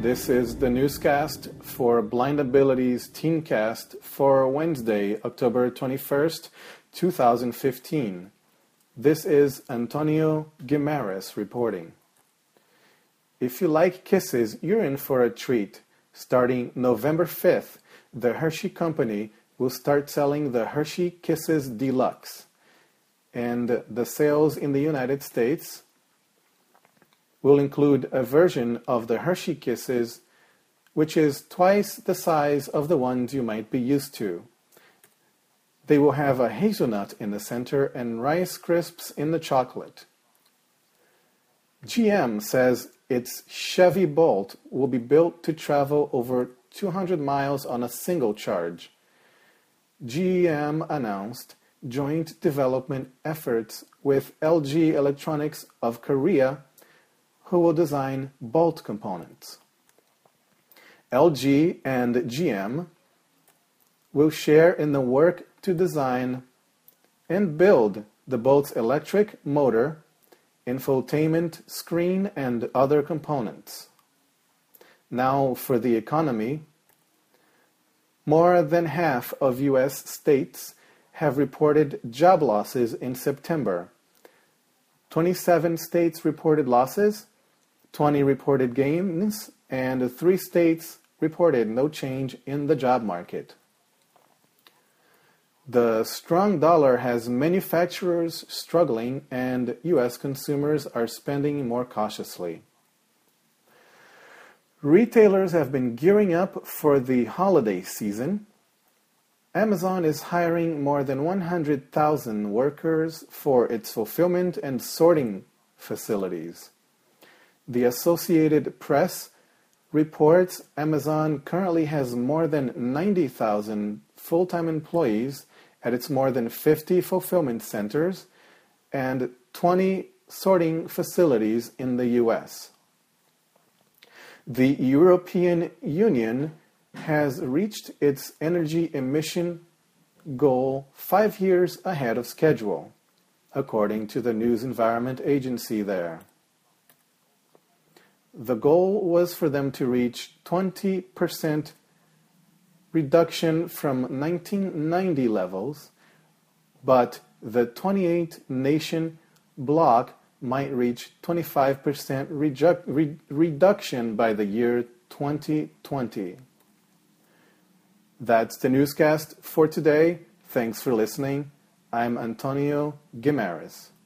This is the newscast for Blind Abilities Teencast for Wednesday, October 21st, 2015. This is Antonio Guimarães reporting. If you like kisses, you're in for a treat. Starting November 5th, the Hershey Company will start selling the Hershey Kisses Deluxe. And the sales in the United States will include a version of the Hershey Kisses, which is twice the size of the ones you might be used to. They will have a hazelnut in the center and Rice Crisps in the chocolate. GM says its Chevy Bolt will be built to travel over 200 miles on a single charge. GM announced joint development efforts with LG Electronics of Korea, who will design Bolt components. LG and GM will share in the work to design and build the Bolt's electric motor, infotainment screen, and other components. Now for the economy. More than half of U.S. states have reported job losses in September. 27 states reported losses, 20 reported gains, and 3 states reported no change in the job market. The strong dollar has manufacturers struggling and U.S. consumers are spending more cautiously. Retailers have been gearing up for the holiday season. Amazon is hiring more than 100,000 workers for its fulfillment and sorting facilities. The Associated Press reports Amazon currently has more than 90,000 full-time employees at its more than 50 fulfillment centers and 20 sorting facilities in the U.S. The European Union has reached its energy emission goal 5 years ahead of schedule, according to the News Environment Agency there. The goal was for them to reach 20% reduction from 1990 levels, but the 28-nation bloc might reach 25% reduction by the year 2020. That's the newscast for today. Thanks for listening. I'm Antonio Guimarães.